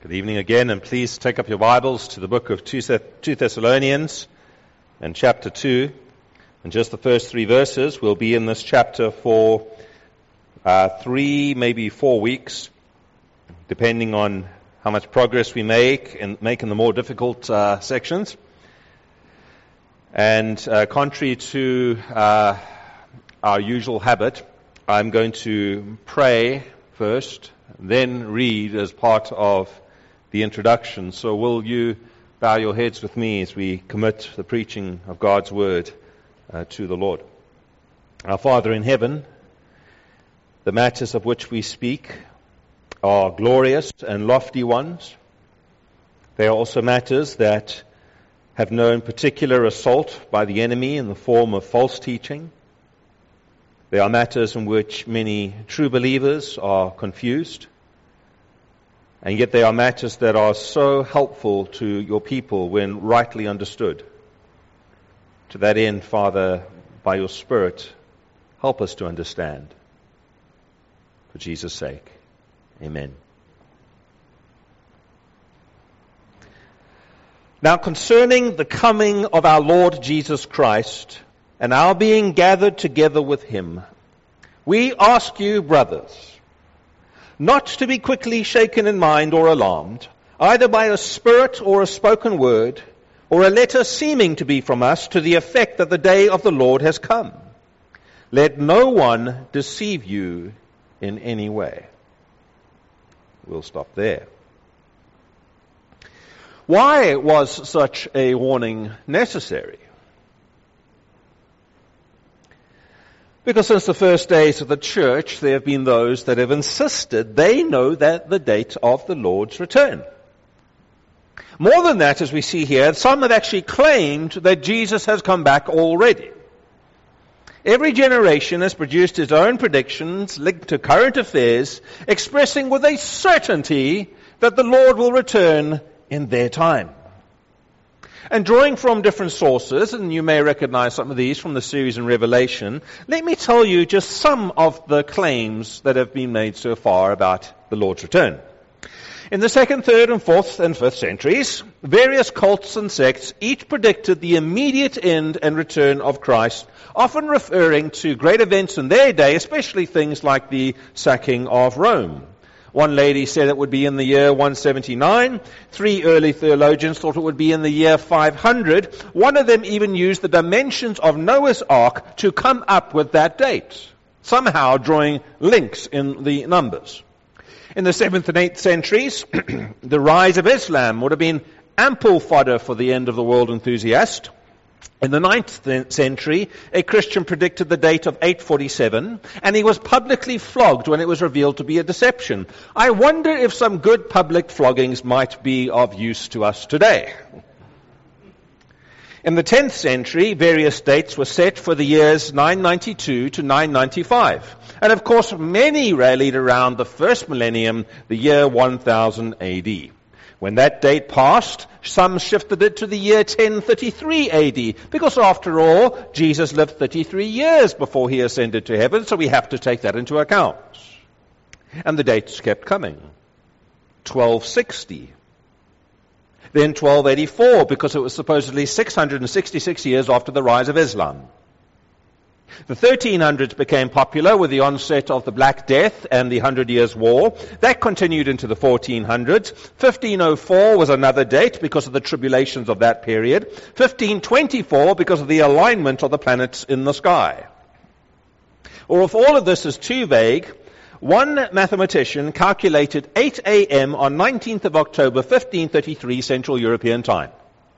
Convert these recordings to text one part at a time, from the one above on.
Good evening again, and please take up your Bibles to the book of 2 Thessalonians and chapter 2. And just the first 3 verses. We'll be in this chapter for 3, maybe 4 weeks, depending on how much progress we make in the more difficult sections. And contrary to our usual habit, I'm going to pray first, then read as part of the introduction. So will you bow your heads with me as we commit the preaching of God's word to the Lord. Our Father in heaven, the matters of which we speak are glorious and lofty ones. They are also matters that have known particular assault by the enemy in the form of false teaching. They are matters in which many true believers are confused. And yet they are matters that are so helpful to your people when rightly understood. To that end, Father, by your Spirit, help us to understand. For Jesus' sake, amen. Now concerning the coming of our Lord Jesus Christ and our being gathered together with him, we ask you, brothers, not to be quickly shaken in mind or alarmed, either by a spirit or a spoken word, or a letter seeming to be from us to the effect that the day of the Lord has come. Let no one deceive you in any way. We'll stop there. Why was such a warning necessary? Because since the first days of the church, there have been those that have insisted they know that the date of the Lord's return. More than that, as we see here, some have actually claimed that Jesus has come back already. Every generation has produced its own predictions linked to current affairs, expressing with a certainty that the Lord will return in their time. And drawing from different sources, and you may recognize some of these from the series in Revelation, let me tell you just some of the claims that have been made so far about the Lord's return. In the 2nd, 3rd, and 4th, and 5th centuries, various cults and sects each predicted the immediate end and return of Christ, often referring to great events in their day, especially things like the sacking of Rome. One lady said it would be in the year 179. 3 early theologians thought it would be in the year 500. One of them even used the dimensions of Noah's Ark to come up with that date, somehow drawing links in the numbers. In the 7th and 8th centuries, the rise of Islam would have been ample fodder for the end of the world enthusiast. In the 9th century, a Christian predicted the date of 847, and he was publicly flogged when it was revealed to be a deception. I wonder if some good public floggings might be of use to us today. In the 10th century, various dates were set for the years 992 to 995. And of course, many rallied around the first millennium, the year 1000 AD. When that date passed, some shifted it to the year 1033 AD, because after all, Jesus lived 33 years before he ascended to heaven, so we have to take that into account. And the dates kept coming. 1260. Then 1284, because it was supposedly 666 years after the rise of Islam. The 1300s became popular with the onset of the Black Death and the 100 Years' War. That continued into the 1400s. 1504 was another date because of the tribulations of that period. 1524 because of the alignment of the planets in the sky. Or if all of this is too vague, one mathematician calculated 8 a.m. on 19th of October, 1533 Central European time.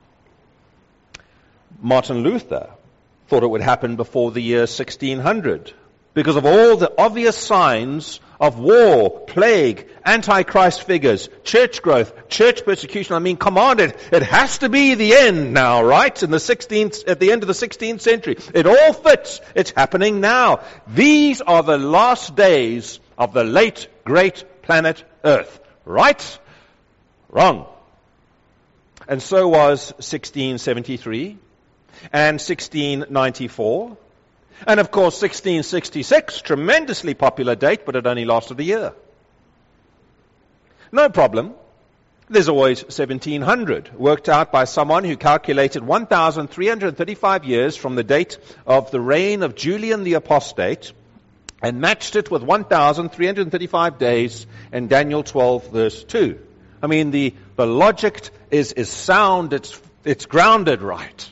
Martin Luther thought it would happen before the year 1600 because of all the obvious signs of war, plague, antichrist figures, church growth, church persecution. I mean, come on, it has to be the end now, right? At the end of the 16th century. It all fits. It's happening now. These are the last days of the late great planet Earth. Right? Wrong. And so was 1673. And 1694, and of course 1666, tremendously popular date, but it only lasted a year. No problem. There's always 1700, worked out by someone who calculated 1,335 years from the date of the reign of Julian the Apostate and matched it with 1,335 days in Daniel 12, verse 2. I mean, the logic is sound, it's grounded right.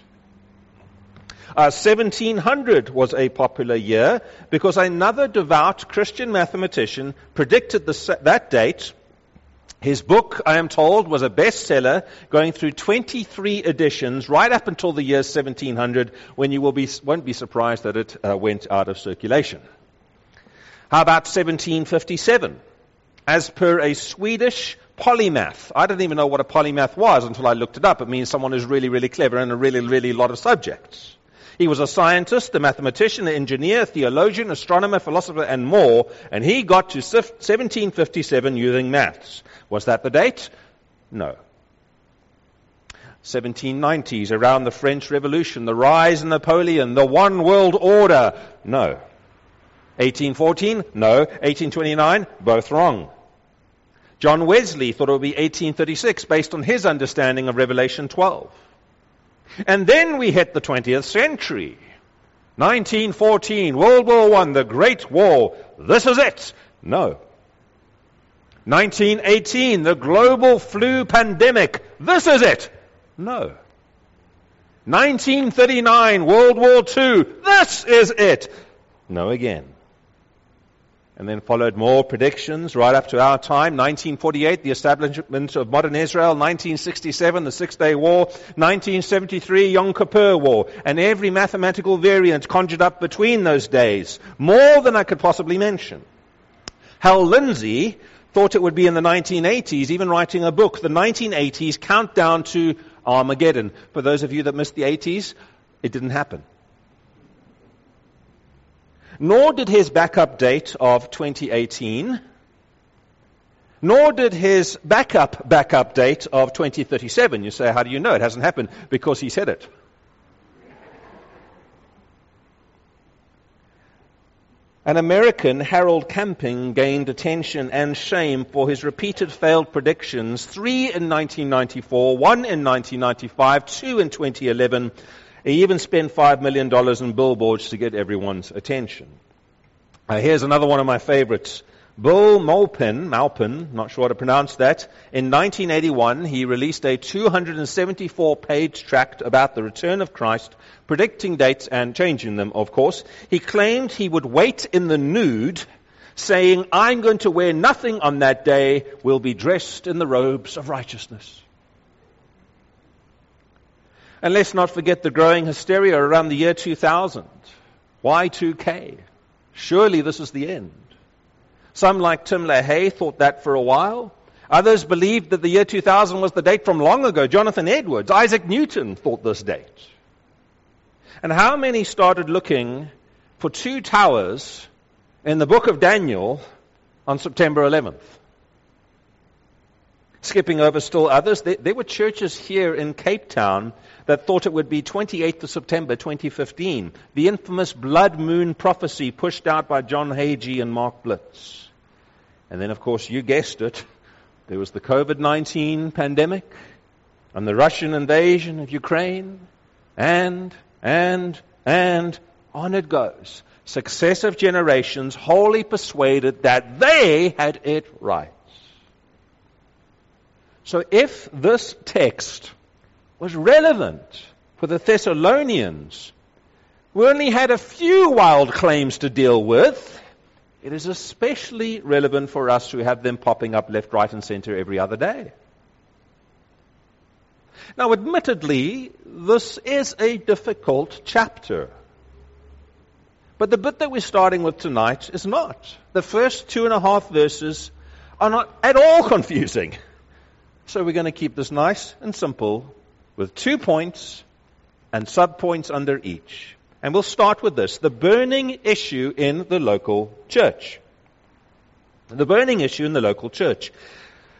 1700 was a popular year because another devout Christian mathematician predicted that date. His book, I am told, was a bestseller, going through 23 editions right up until the year 1700, when you won't be surprised that it went out of circulation. How about 1757? As per a Swedish polymath. I didn't even know what a polymath was until I looked it up. It means someone who's really, really clever in a really, really lot of subjects. He was a scientist, a mathematician, an engineer, theologian, astronomer, philosopher, and more, and he got to 1757 using maths. Was that the date? No. 1790s, around the French Revolution, the rise of Napoleon, the one world order. No. 1814? No. 1829? Both wrong. John Wesley thought it would be 1836 based on his understanding of Revelation 12. And then we hit the 20th century. 1914, World War I, the Great War. This is it. No. 1918, the global flu pandemic. This is it. No. 1939, World War II. This is it. No again. And then followed more predictions right up to our time. 1948, the establishment of modern Israel. 1967, the Six-Day War. 1973, Yom Kippur War. And every mathematical variant conjured up between those days. More than I could possibly mention. Hal Lindsey thought it would be in the 1980s, even writing a book, the 1980s Countdown to Armageddon. For those of you that missed the 80s, it didn't happen. Nor did his backup date of 2018, nor did his backup date of 2037. You say, how do you know? It hasn't happened. Because he said it. An American, Harold Camping, gained attention and shame for his repeated failed predictions, 3 in 1994, 1 in 1995, 2 in 2011. He even spent $5 million in billboards to get everyone's attention. Here's another one of my favorites. Bill Maupin, not sure how to pronounce that. In 1981, he released a 274-page tract about the return of Christ, predicting dates and changing them, of course. He claimed he would wait in the nude, saying, I'm going to wear nothing on that day, will be dressed in the robes of righteousness. And let's not forget the growing hysteria around the year 2000. Y2K. Surely this is the end. Some, like Tim LaHaye, thought that for a while. Others believed that the year 2000 was the date from long ago. Jonathan Edwards, Isaac Newton thought this date. And how many started looking for 2 towers in the book of Daniel on September 11th? Skipping over still others, there were churches here in Cape Town that thought it would be 28th of September 2015, the infamous blood moon prophecy pushed out by John Hagee and Mark Blitz. And then, of course, you guessed it, there was the COVID-19 pandemic and the Russian invasion of Ukraine, and on it goes. Successive generations wholly persuaded that they had it right. So if this text was relevant for the Thessalonians, who only had a few wild claims to deal with, it is especially relevant for us who have them popping up left, right, and center every other day. Now, admittedly, this is a difficult chapter. But the bit that we're starting with tonight is not. The first 2.5 verses are not at all confusing. So we're going to keep this nice and simple with 2 points and subpoints under each. And we'll start with this, the burning issue in the local church. The burning issue in the local church.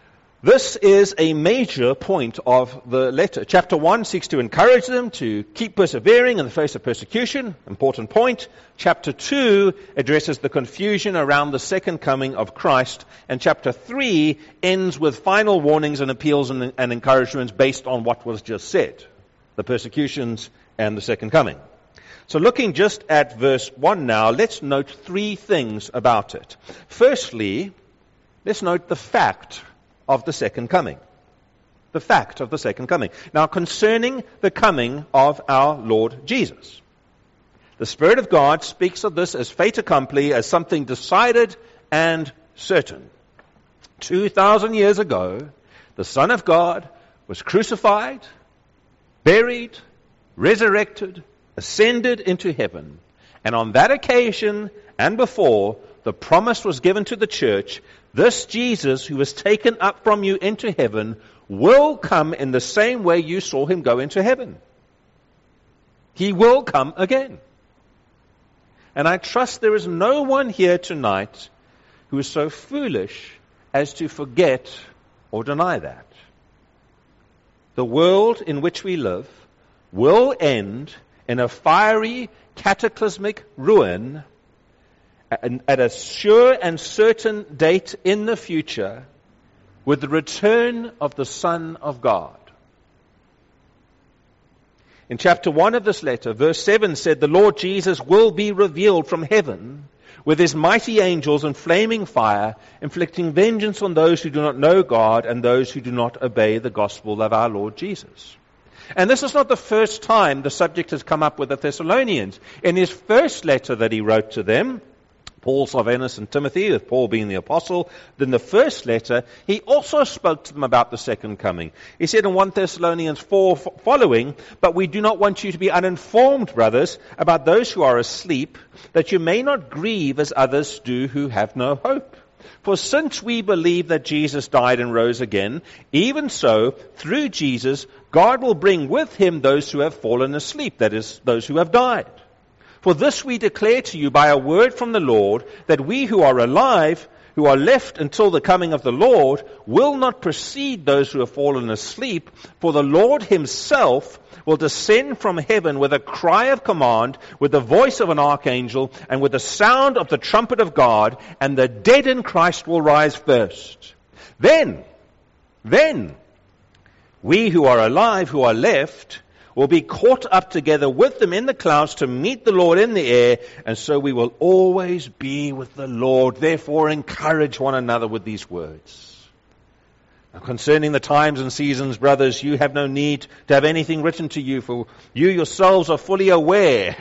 This is a major point of the letter. Chapter 1 seeks to encourage them to keep persevering in the face of persecution. Important point. Chapter 2 addresses the confusion around the second coming of Christ. And chapter 3 ends with final warnings and appeals and encouragements based on what was just said. The persecutions and the second coming. So looking just at verse 1 now, let's note three things about it. Firstly, let's note the fact of the second coming. The fact of the second coming. Now, concerning the coming of our Lord Jesus, the Spirit of God speaks of this as fait accompli, as something decided and certain. 2,000 years ago, the Son of God was crucified, buried, resurrected, ascended into heaven. And on that occasion and before, the promise was given to the church, this Jesus who was taken up from you into heaven will come in the same way you saw him go into heaven. He will come again. And I trust there is no one here tonight who is so foolish as to forget or deny that. The world in which we live will end in a fiery, cataclysmic ruin at a sure and certain date in the future with the return of the Son of God. In chapter 1 of this letter, verse 7 said, the Lord Jesus will be revealed from heaven with his mighty angels in flaming fire, inflicting vengeance on those who do not know God and those who do not obey the gospel of our Lord Jesus. And this is not the first time the subject has come up with the Thessalonians. In his first letter that he wrote to them, Paul, Silvanus, and Timothy, with Paul being the apostle, in the first letter, he also spoke to them about the second coming. He said in 1 Thessalonians 4 following, but we do not want you to be uninformed, brothers, about those who are asleep, that you may not grieve as others do who have no hope. For since we believe that Jesus died and rose again, even so, through Jesus, God will bring with him those who have fallen asleep, that is, those who have died. For this we declare to you by a word from the Lord, that we who are alive, who are left until the coming of the Lord, will not precede those who have fallen asleep, for the Lord himself will descend from heaven with a cry of command, with the voice of an archangel, and with the sound of the trumpet of God, and the dead in Christ will rise first. Then, we who are alive, who are left, will be caught up together with them in the clouds to meet the Lord in the air, and so we will always be with the Lord. Therefore, encourage one another with these words. Now, concerning the times and seasons, brothers, you have no need to have anything written to you, for you yourselves are fully aware,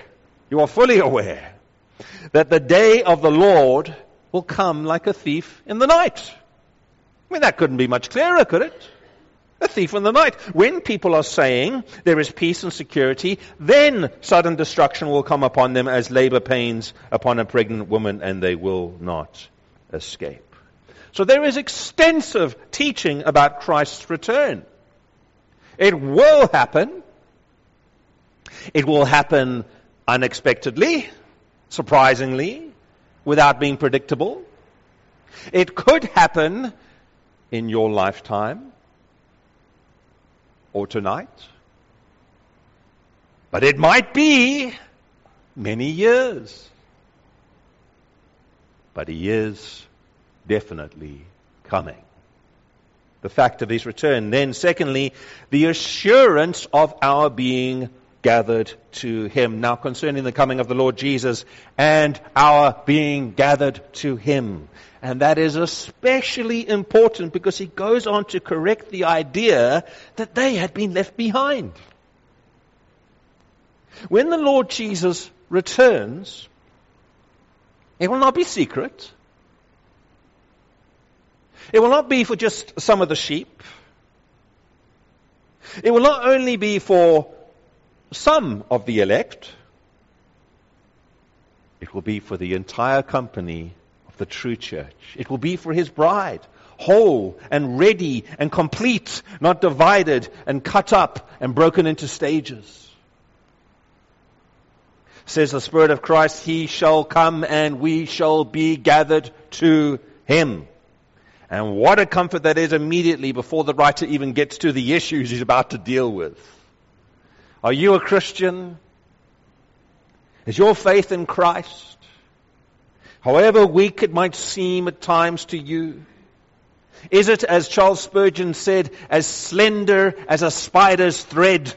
that the day of the Lord will come like a thief in the night. I mean, that couldn't be much clearer, could it? A thief in the night. When people are saying there is peace and security, then sudden destruction will come upon them as labor pains upon a pregnant woman, and they will not escape. So there is extensive teaching about Christ's return. It will happen. It will happen unexpectedly, surprisingly, without being predictable. It could happen in your lifetime or tonight. But it might be many years. But he is definitely coming. The fact of his return. Then secondly, the assurance of our being gathered to him. Now concerning the coming of the Lord Jesus and our being gathered to him. And that is especially important because he goes on to correct the idea that they had been left behind. When the Lord Jesus returns, it will not be secret. It will not be for just some of the sheep. It will not only be for some of the elect. It will be for the entire company of the true church. It will be for his bride, whole and ready and complete, not divided and cut up and broken into stages. Says the Spirit of Christ, he shall come and we shall be gathered to him. And what a comfort that is immediately before the writer even gets to the issues he's about to deal with. Are you a Christian? Is your faith in Christ, however weak it might seem at times to you, is it, as Charles Spurgeon said, as slender as a spider's thread?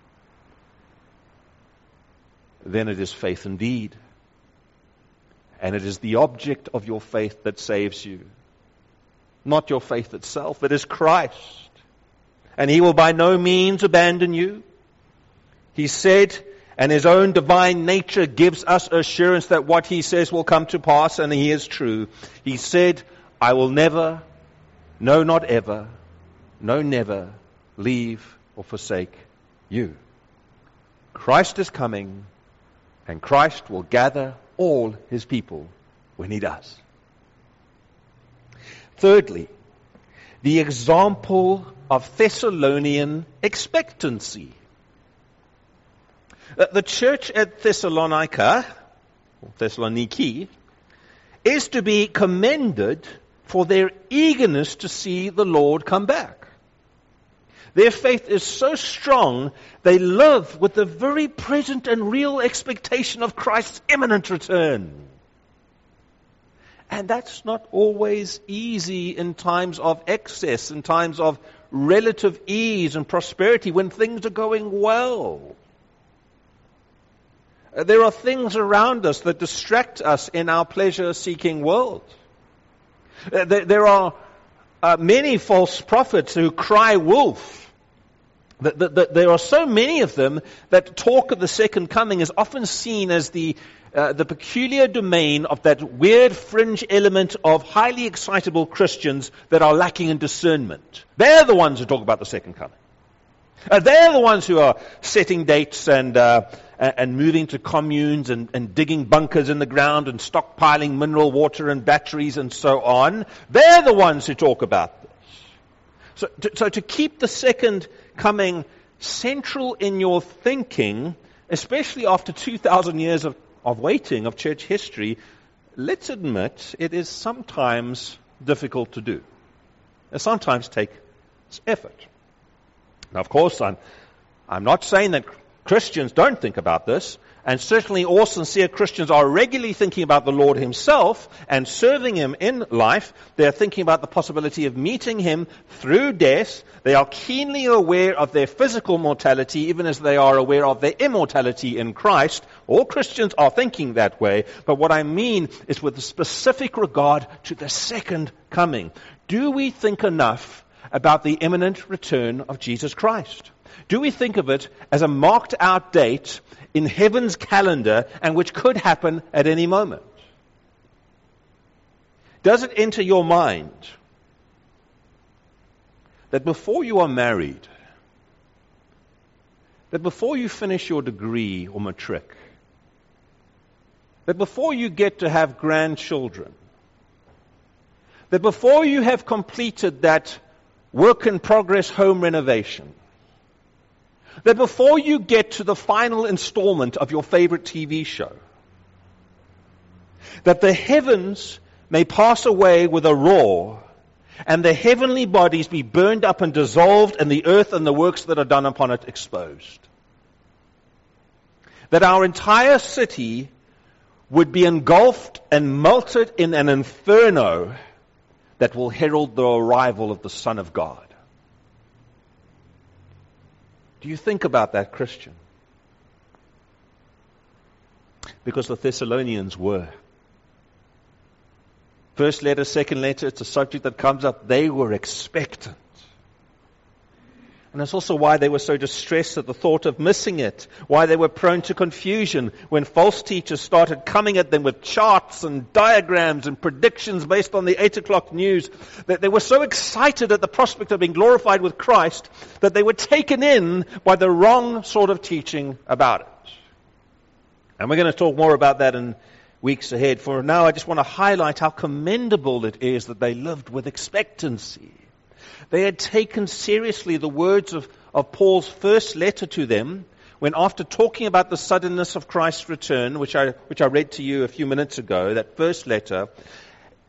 Then it is faith indeed. And it is the object of your faith that saves you. Not your faith itself, it is Christ. And He will by no means abandon you. He said, and His own divine nature gives us assurance that what He says will come to pass, and He is true. He said, I will never, no, not ever, no, never leave or forsake you. Christ is coming, and Christ will gather all His people when He does. Thirdly, the example of Thessalonian expectancy. The church at Thessalonica, or Thessaloniki, is to be commended for their eagerness to see the Lord come back. Their faith is so strong, they live with the very present and real expectation of Christ's imminent return. And that's not always easy in times of excess, in times of relative ease and prosperity, when things are going well. There are things around us that distract us in our pleasure-seeking world. There are many false prophets who cry wolf. There are so many of them that talk of the second coming is often seen as the peculiar domain of that weird fringe element of highly excitable Christians that are lacking in discernment. They're the ones who talk about the second coming. They're the ones who are setting dates and moving to communes and digging bunkers in the ground and stockpiling mineral water and batteries and so on. They're the ones who talk about this. So to keep the second coming central in your thinking, especially after 2,000 years of waiting, of church history, let's admit it is sometimes difficult to do. It sometimes takes effort. Now, of course, I'm not saying that Christians don't think about this, and certainly all sincere Christians are regularly thinking about the Lord Himself and serving Him in life. They're thinking about the possibility of meeting Him through death. They are keenly aware of their physical mortality, even as they are aware of their immortality in Christ. All Christians are thinking that way, but what I mean is with specific regard to the second coming. Do we think enough about the imminent return of Jesus Christ? Do we think of it as a marked out date in heaven's calendar and which could happen at any moment? Does it enter your mind that before you are married, that before you finish your degree or matric, that before you get to have grandchildren, that before you have completed that work-in-progress home renovation, that before you get to the final installment of your favorite TV show, that the heavens may pass away with a roar, and the heavenly bodies be burned up and dissolved, and the earth and the works that are done upon it exposed. That our entire city would be engulfed and melted in an inferno that will herald the arrival of the Son of God. Do you think about that, Christian? Because the Thessalonians were. First letter, second letter, it's a subject that comes up. They were expectant. And that's also why they were so distressed at the thought of missing it, why they were prone to confusion when false teachers started coming at them with charts and diagrams and predictions based on the 8 o'clock news. That they were so excited at the prospect of being glorified with Christ that they were taken in by the wrong sort of teaching about it. And we're going to talk more about that in weeks ahead. For now, I just want to highlight how commendable it is that they lived with expectancy. They had taken seriously the words of Paul's first letter to them, when after talking about the suddenness of Christ's return, which I read to you a few minutes ago, that first letter,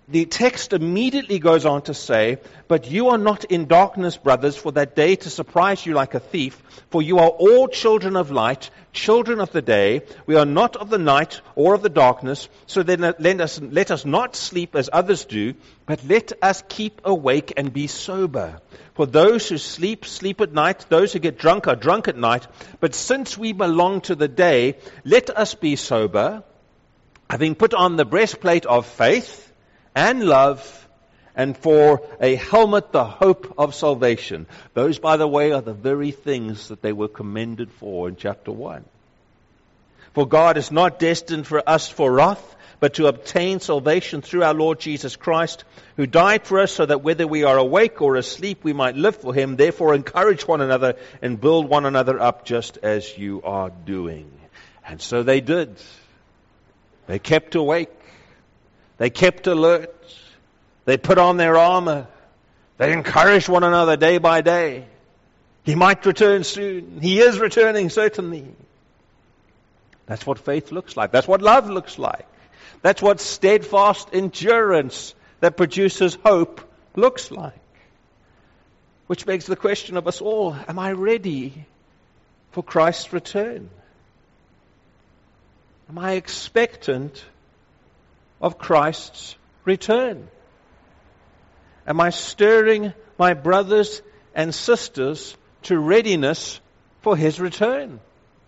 the text immediately goes on to say, "But you are not in darkness, brothers, for that day to surprise you like a thief. For you are all children of light, children of the day. We are not of the night or of the darkness. So then let us not sleep as others do, but let us keep awake and be sober. For those who sleep, sleep at night. Those who get drunk are drunk at night. But since we belong to the day, let us be sober, having put on the breastplate of faith and love, and for a helmet the hope of salvation." Those, by the way, are the very things that they were commended for in chapter 1. "For God is not destined for us for wrath, but to obtain salvation through our Lord Jesus Christ, who died for us so that whether we are awake or asleep, we might live for him. Therefore encourage one another and build one another up just as you are doing." And so they did. They kept awake. They kept alert. They put on their armor. They encouraged one another day by day. He might return soon. He is returning, certainly. That's what faith looks like. That's what love looks like. That's what steadfast endurance that produces hope looks like. Which begs the question of us all, am I ready for Christ's return? Am I expectant of Christ's return? Am I stirring my brothers and sisters to readiness for his return?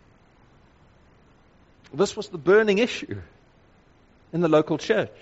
This was the burning issue in the local church.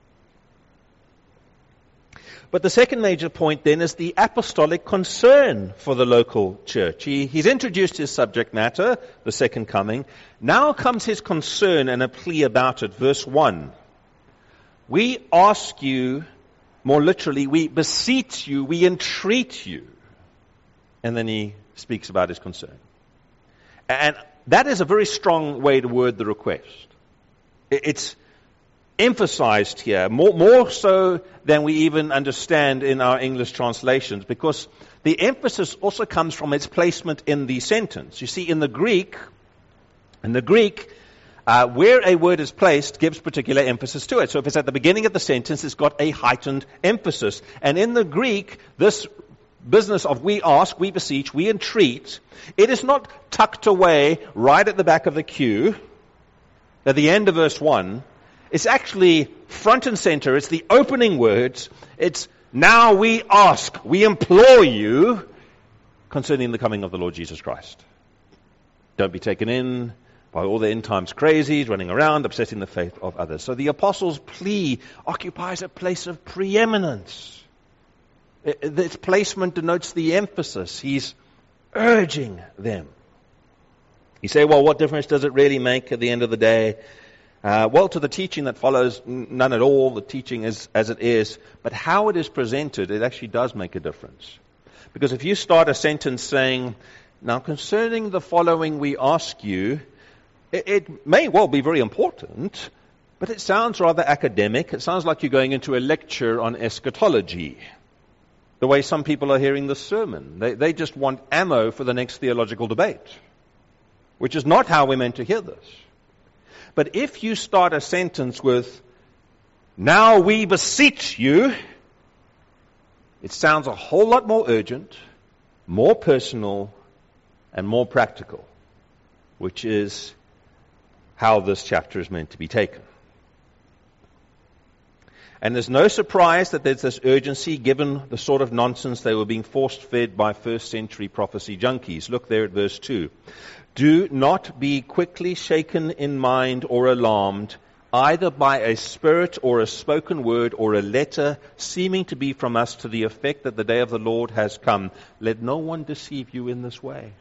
But the second major point then is the apostolic concern for the local church. He's introduced his subject matter, the second coming. Now comes his concern and a plea about it. Verse 1. "We ask you," more literally, "we beseech you, we entreat you." And then he speaks about his concern. And that is a very strong way to word the request. It's emphasized here, more so than we even understand in our English translations, because the emphasis also comes from its placement in the sentence. You see, in the Greek, where a word is placed gives particular emphasis to it. So if it's at the beginning of the sentence, it's got a heightened emphasis. And in the Greek, this business of we ask, we beseech, we entreat, it is not tucked away right at the back of the queue, at the end of verse 1. It's actually front and center. It's the opening words. It's now we ask, we implore you concerning the coming of the Lord Jesus Christ. Don't be taken in by all the end times crazies running around, upsetting the faith of others. So the apostles' plea occupies a place of preeminence. Its placement denotes the emphasis. He's urging them. You say, well, what difference does it really make at the end of the day? Well, to the teaching that follows, none at all. The teaching is as it is. But how it is presented, it actually does make a difference. Because if you start a sentence saying, now concerning the following we ask you, it may well be very important, but it sounds rather academic. It sounds like you're going into a lecture on eschatology. The way some people are hearing this sermon. They just want ammo for the next theological debate, which is not how we're meant to hear this. But if you start a sentence with, now we beseech you, it sounds a whole lot more urgent, more personal, and more practical, which is how this chapter is meant to be taken. And there's no surprise that there's this urgency given the sort of nonsense they were being force-fed by first century prophecy junkies. Look there at verse 2. Do not be quickly shaken in mind or alarmed, either by a spirit or a spoken word or a letter seeming to be from us to the effect that the day of the Lord has come. Let no one deceive you in this way.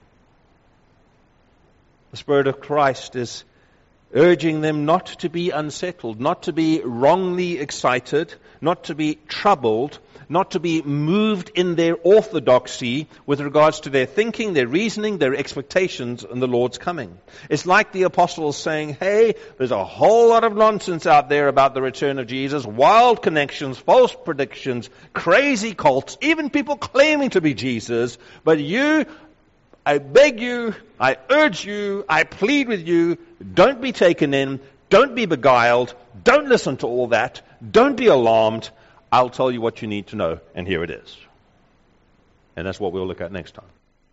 The Spirit of Christ is urging them not to be unsettled, not to be wrongly excited, not to be troubled, not to be moved in their orthodoxy with regards to their thinking, their reasoning, their expectations in the Lord's coming. It's like the apostles saying, hey, there's a whole lot of nonsense out there about the return of Jesus, wild connections, false predictions, crazy cults, even people claiming to be Jesus, but you, I beg you, I urge you, I plead with you, don't be taken in, don't be beguiled, Don't listen to all that. Don't be alarmed. I'll tell you what you need to know, and here it is. And that's what we'll look at next time.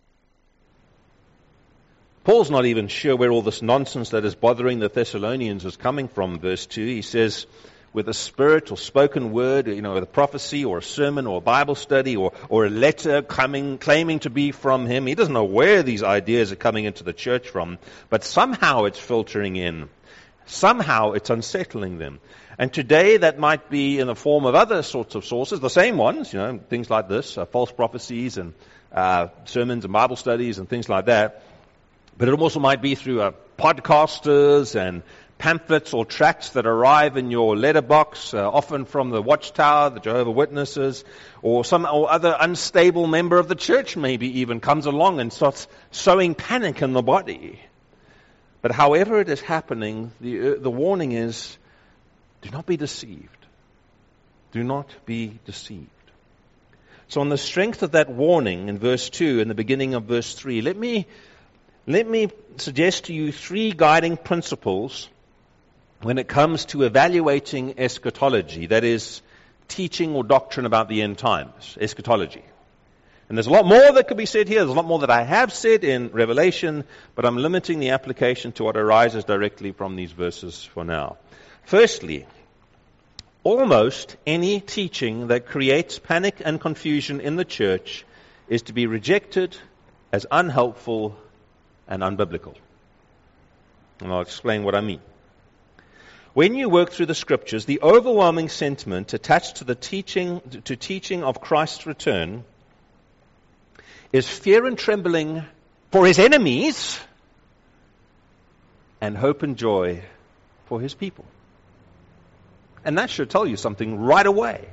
Paul's not even sure where all this nonsense that is bothering the Thessalonians is coming from, verse 2. He says, with a spirit or spoken word, with a prophecy or a sermon or a Bible study or a letter claiming to be from him. He doesn't know where these ideas are coming into the church from, but somehow it's filtering in. Somehow it's unsettling them. And today that might be in the form of other sorts of sources, the same ones, things like this, false prophecies and sermons and Bible studies and things like that. But it also might be through podcasters and pamphlets or tracts that arrive in your letterbox, often from the Watchtower, the Jehovah's Witnesses, or some or other unstable member of the church maybe even comes along and starts sowing panic in the body. But however it is happening, the warning is, do not be deceived. Do not be deceived. So on the strength of that warning in verse 2 and the beginning of verse 3, let me suggest to you 3 guiding principles when it comes to evaluating eschatology, that is, teaching or doctrine about the end times, eschatology. And there's a lot more that could be said here. There's a lot more that I have said in Revelation, but I'm limiting the application to what arises directly from these verses for now. Firstly, almost any teaching that creates panic and confusion in the church is to be rejected as unhelpful and unbiblical. And I'll explain what I mean. When you work through the Scriptures, the overwhelming sentiment attached to the teaching of Christ's return is fear and trembling for his enemies and hope and joy for his people. And that should tell you something right away.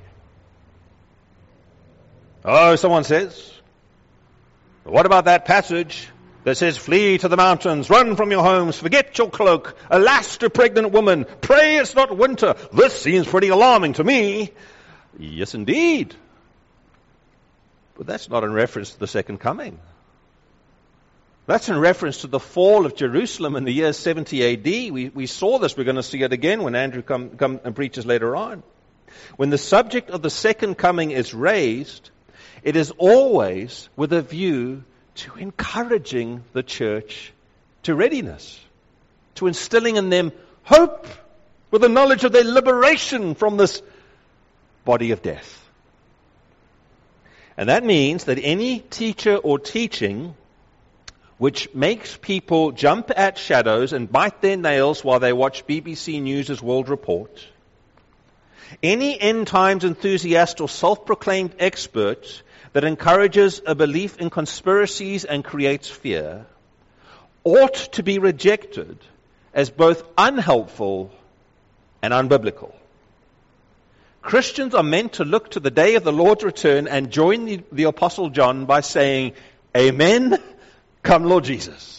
Oh, someone says, what about that passage that says, flee to the mountains, run from your homes, forget your cloak, alas to pregnant woman, pray it's not winter. This seems pretty alarming to me. Yes, indeed. But that's not in reference to the second coming. That's in reference to the fall of Jerusalem in the year 70 AD. We saw this. We're going to see it again when Andrew come and preaches later on. When the subject of the second coming is raised, it is always with a view to encouraging the church to readiness, to instilling in them hope with the knowledge of their liberation from this body of death. And that means that any teacher or teaching which makes people jump at shadows and bite their nails while they watch BBC News' World Report, any end times enthusiast or self-proclaimed expert that encourages a belief in conspiracies and creates fear, ought to be rejected as both unhelpful and unbiblical. Christians are meant to look to the day of the Lord's return and join the Apostle John by saying, Amen, come Lord Jesus.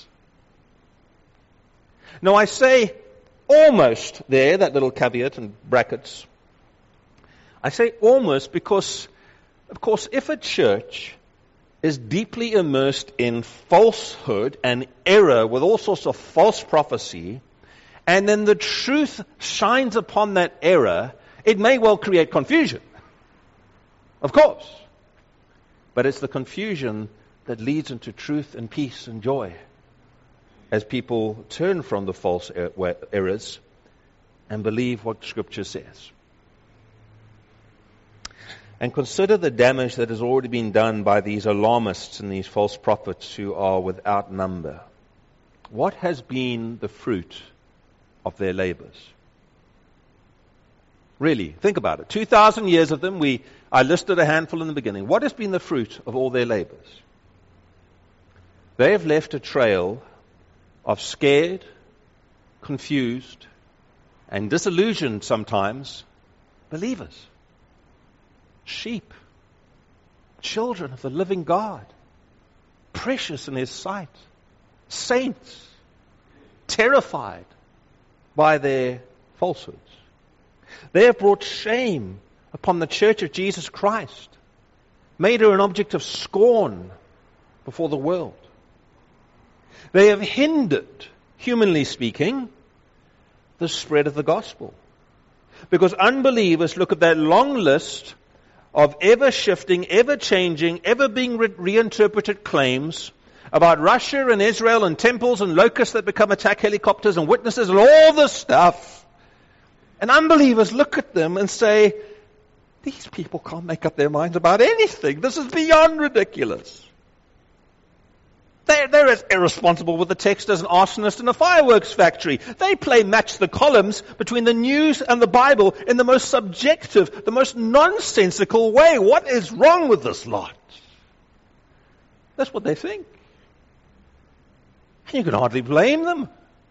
Now I say almost there, that little caveat in brackets. I say almost because, of course, if a church is deeply immersed in falsehood and error with all sorts of false prophecy, and then the truth shines upon that error, it may well create confusion. Of course. But it's the confusion that leads into truth and peace and joy as people turn from the false errors and believe what Scripture says. And consider the damage that has already been done by these alarmists and these false prophets who are without number. What has been the fruit of their labors? Really, think about it. 2,000 years of them, I listed a handful in the beginning. What has been the fruit of all their labors? They have left a trail of scared, confused, and disillusioned sometimes believers. Sheep, children of the living God, precious in His sight, saints, terrified by their falsehoods. They have brought shame upon the church of Jesus Christ, made her an object of scorn before the world. They have hindered, humanly speaking, the spread of the gospel. Because unbelievers look at that long list of ever-shifting, ever-changing, ever being reinterpreted claims about Russia and Israel and temples and locusts that become attack helicopters and witnesses and all this stuff. And unbelievers look at them and say, these people can't make up their minds about anything. This is beyond ridiculous. They're as irresponsible with the text as an arsonist in a fireworks factory. They play match the columns between the news and the Bible in the most subjective, the most nonsensical way. What is wrong with this lot? That's what they think. And you can hardly blame them.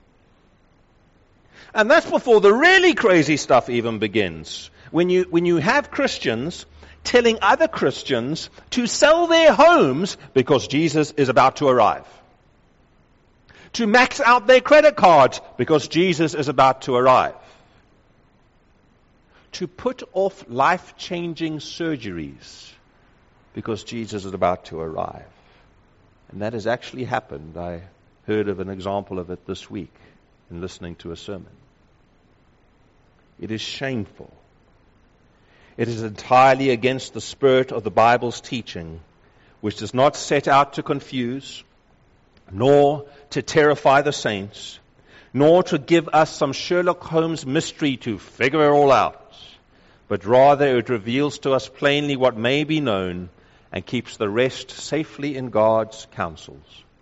And that's before the really crazy stuff even begins. When you have Christians telling other Christians to sell their homes because Jesus is about to arrive. To max out their credit cards because Jesus is about to arrive. To put off life-changing surgeries because Jesus is about to arrive. And that has actually happened. I heard of an example of it this week in listening to a sermon. It is shameful. It is entirely against the spirit of the Bible's teaching, which does not set out to confuse, nor to terrify the saints, nor to give us some Sherlock Holmes mystery to figure it all out, but rather it reveals to us plainly what may be known and keeps the rest safely in God's counsels.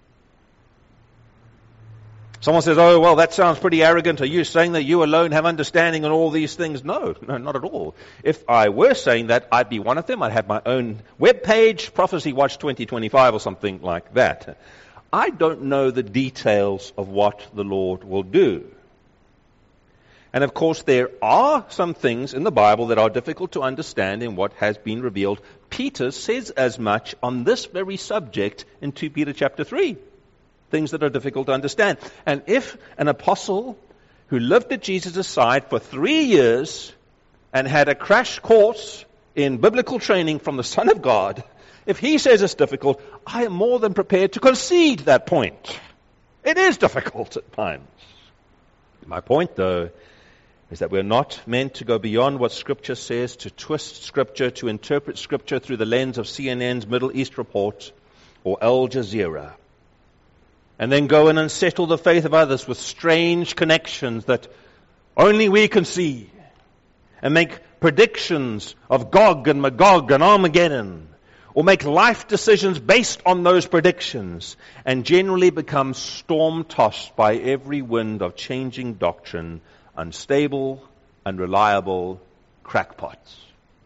Someone says, oh, well, that sounds pretty arrogant. Are you saying that you alone have understanding on all these things? No, not at all. If I were saying that, I'd be one of them. I'd have my own web page, Prophecy Watch 2025 or something like that. I don't know the details of what the Lord will do. And of course, there are some things in the Bible that are difficult to understand in what has been revealed. Peter says as much on this very subject in 2 Peter chapter 3. Things that are difficult to understand. And if an apostle who lived at Jesus' side for 3 years and had a crash course in biblical training from the Son of God, if he says it's difficult, I am more than prepared to concede that point. It is difficult at times. My point, though, is that we're not meant to go beyond what Scripture says, to twist Scripture, to interpret Scripture through the lens of CNN's Middle East Report or Al Jazeera. And then go in and settle the faith of others with strange connections that only we can see. And make predictions of Gog and Magog and Armageddon. Or make life decisions based on those predictions. And generally become storm-tossed by every wind of changing doctrine. Unstable, unreliable crackpots.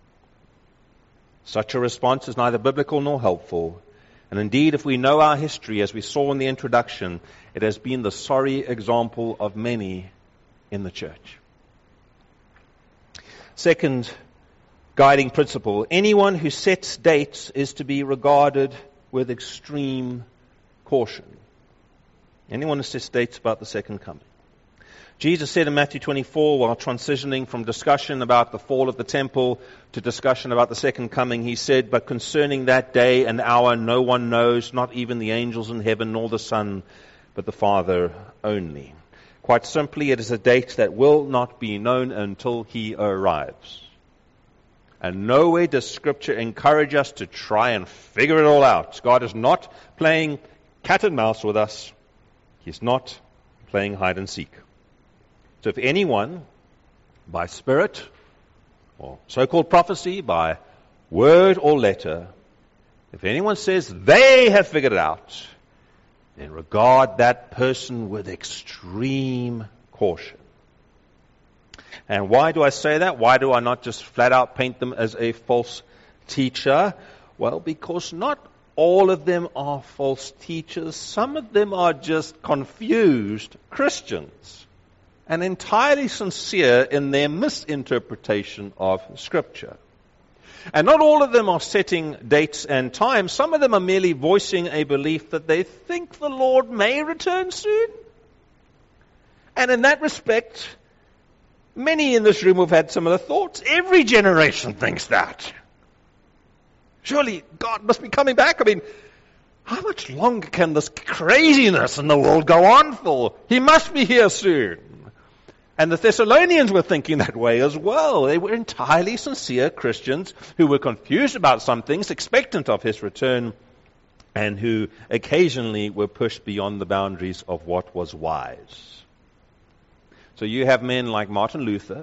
Such a response is neither biblical nor helpful. And indeed, if we know our history, as we saw in the introduction, it has been the sorry example of many in the church. Second guiding principle, anyone who sets dates is to be regarded with extreme caution. Anyone who sets dates about the second coming. Jesus said in Matthew 24, while transitioning from discussion about the fall of the temple to discussion about the second coming, he said, but concerning that day and hour no one knows, not even the angels in heaven, nor the Son, but the Father only. Quite simply, it is a date that will not be known until he arrives. And nowhere does Scripture encourage us to try and figure it all out. God is not playing cat and mouse with us. He's not playing hide and seek. So if anyone, by spirit, or so-called prophecy, by word or letter, if anyone says they have figured it out, then regard that person with extreme caution. And why do I say that? Why do I not just flat out paint them as a false teacher? Well, because not all of them are false teachers. Some of them are just confused Christians. And entirely sincere in their misinterpretation of Scripture. And not all of them are setting dates and times. Some of them are merely voicing a belief that they think the Lord may return soon. And in that respect, many in this room have had similar thoughts. Every generation thinks that. Surely God must be coming back. I mean, how much longer can this craziness in the world go on for? He must be here soon. And the Thessalonians were thinking that way as well. They were entirely sincere Christians who were confused about some things, expectant of his return, and who occasionally were pushed beyond the boundaries of what was wise. So you have men like Martin Luther,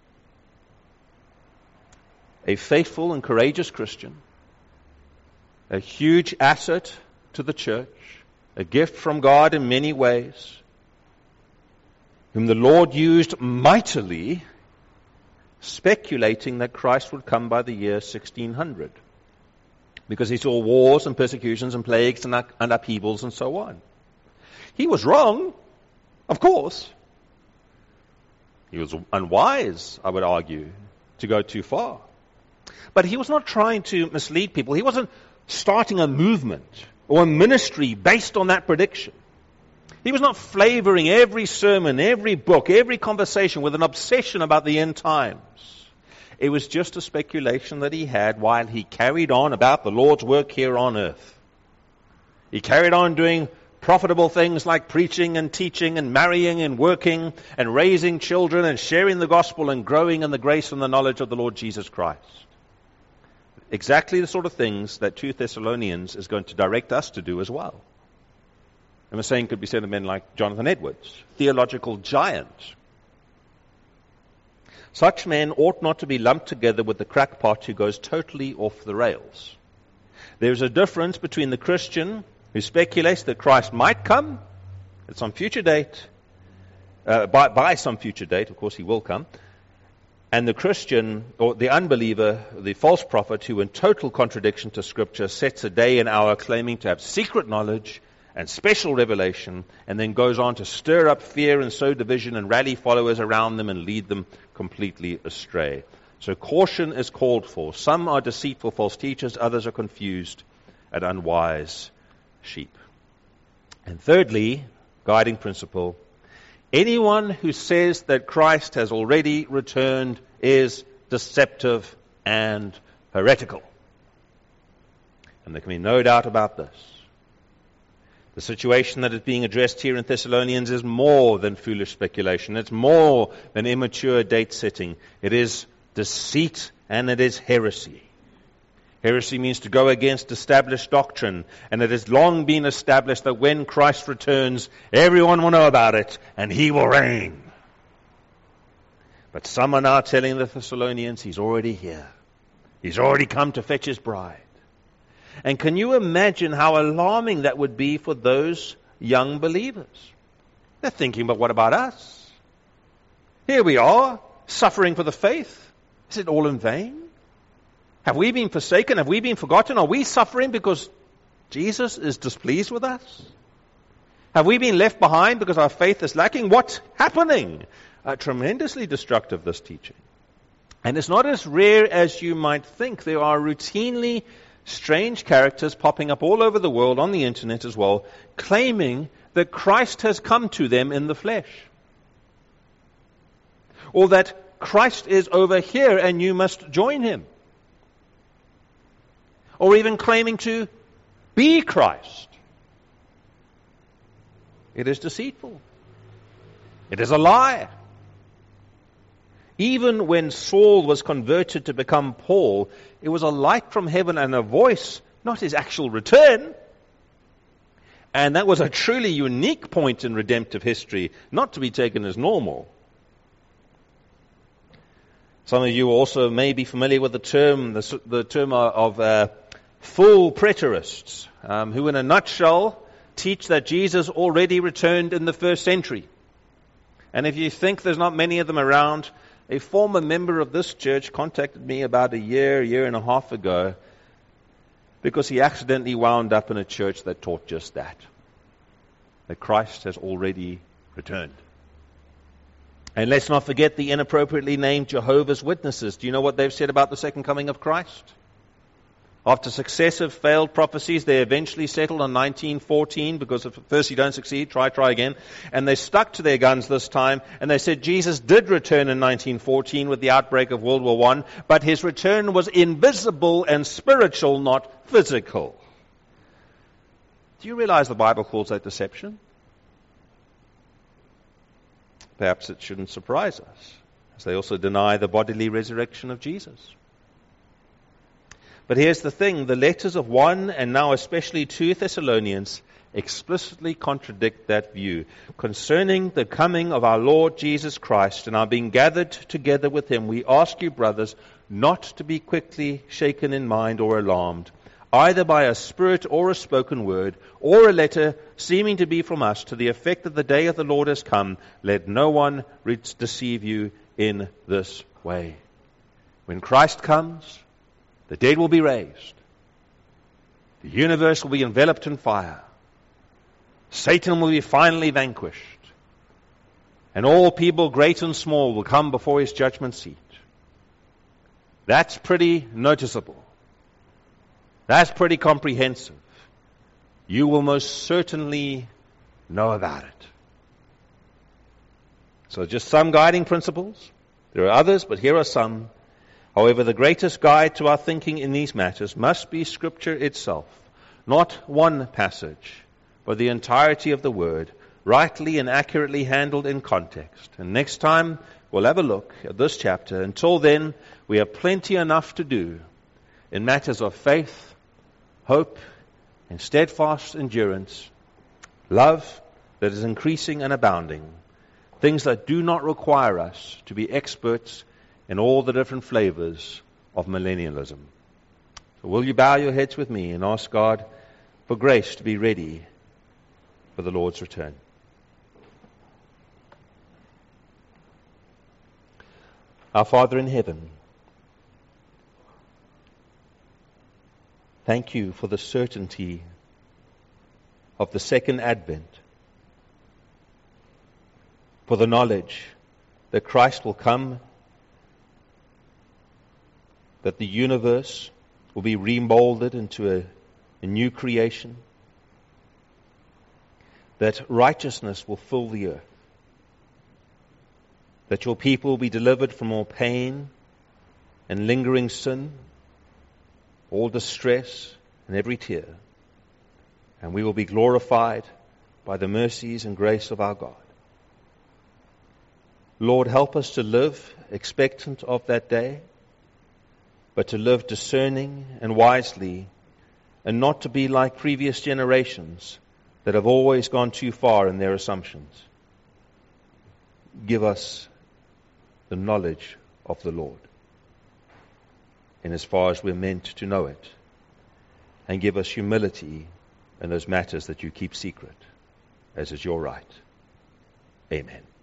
a faithful and courageous Christian, a huge asset to the church, a gift from God in many ways, whom the Lord used mightily, speculating that Christ would come by the year 1600, because he saw wars and persecutions and plagues and upheavals and so on. He was wrong, of course. He was unwise, I would argue, to go too far. But he was not trying to mislead people. He wasn't starting a movement or a ministry based on that prediction. He was not flavoring every sermon, every book, every conversation with an obsession about the end times. It was just a speculation that he had while he carried on about the Lord's work here on earth. He carried on doing profitable things like preaching and teaching and marrying and working and raising children and sharing the gospel and growing in the grace and the knowledge of the Lord Jesus Christ. Exactly the sort of things that 2 Thessalonians is going to direct us to do as well. And the same could be said of men like Jonathan Edwards, theological giant. Such men ought not to be lumped together with the crackpot who goes totally off the rails. There's a difference between the Christian who speculates that Christ might come at some future date, by some future date, of course he will come, and the Christian, or the unbeliever, the false prophet, who in total contradiction to Scripture sets a day and hour claiming to have secret knowledge and special revelation, and then goes on to stir up fear and sow division and rally followers around them and lead them completely astray. So caution is called for. Some are deceitful false teachers, others are confused and unwise sheep. And thirdly, guiding principle, anyone who says that Christ has already returned is deceptive and heretical. And there can be no doubt about this. The situation that is being addressed here in Thessalonians is more than foolish speculation. It's more than immature date setting. It is deceit and it is heresy. Heresy means to go against established doctrine, and it has long been established that when Christ returns, everyone will know about it, and he will reign. But some are now telling the Thessalonians he's already here. He's already come to fetch his bride. And can you imagine how alarming that would be for those young believers? They're thinking, but what about us? Here we are, suffering for the faith. Is it all in vain? Have we been forsaken? Have we been forgotten? Are we suffering because Jesus is displeased with us? Have we been left behind because our faith is lacking? What's happening? Tremendously destructive, this teaching. And it's not as rare as you might think. There are routinely strange characters popping up all over the world, on the internet as well, claiming that Christ has come to them in the flesh. Or that Christ is over here and you must join him. Or even claiming to be Christ. It is deceitful. It is a lie. Even when Saul was converted to become Paul, it was a light from heaven and a voice, not his actual return. And that was a truly unique point in redemptive history, not to be taken as normal. Some of you also may be familiar with the term of full preterists, who in a nutshell teach that Jesus already returned in the first century. And if you think there's not many of them around, a former member of this church contacted me about a year and a half ago, because he accidentally wound up in a church that taught just that Christ has already returned. And let's not forget the inappropriately named Jehovah's Witnesses. Do you know what they've said about the second coming of Christ? After successive failed prophecies, they eventually settled on 1914, because if at first you don't succeed, try again. And they stuck to their guns this time, and they said Jesus did return in 1914 with the outbreak of World War I, but his return was invisible and spiritual, not physical. Do you realize the Bible calls that deception? perhaps it shouldn't surprise us, as they also deny the bodily resurrection of Jesus. But here's the thing, the letters of 1 and now especially 2 Thessalonians explicitly contradict that view. Concerning the coming of our Lord Jesus Christ and our being gathered together with him, we ask you, brothers, not to be quickly shaken in mind or alarmed, either by a spirit or a spoken word, or a letter seeming to be from us, to the effect that the day of the Lord has come. Let no one deceive you in this way. When Christ comes, the dead will be raised. The universe will be enveloped in fire. Satan will be finally vanquished. And all people, great and small, will come before his judgment seat. That's pretty noticeable. That's pretty comprehensive. You will most certainly know about it. So just some guiding principles. There are others, but here are some. However, the greatest guide to our thinking in these matters must be Scripture itself, not one passage, but the entirety of the Word, rightly and accurately handled in context. And next time, we'll have a look at this chapter. Until then, we have plenty enough to do in matters of faith, hope, and steadfast endurance, love that is increasing and abounding, things that do not require us to be experts in all the different flavors of millennialism. So will you bow your heads with me and ask God for grace to be ready for the Lord's return? Our Father in heaven, thank you for the certainty of the second advent, for the knowledge that Christ will come, that the universe will be remolded into a new creation, that righteousness will fill the earth, that your people will be delivered from all pain and lingering sin, all distress and every tear, and we will be glorified by the mercies and grace of our God. Lord, help us to live expectant of that day, but to live discerning and wisely, and not to be like previous generations that have always gone too far in their assumptions. Give us the knowledge of the Lord, in as far as we're meant to know it, and give us humility in those matters that you keep secret, as is your right. Amen.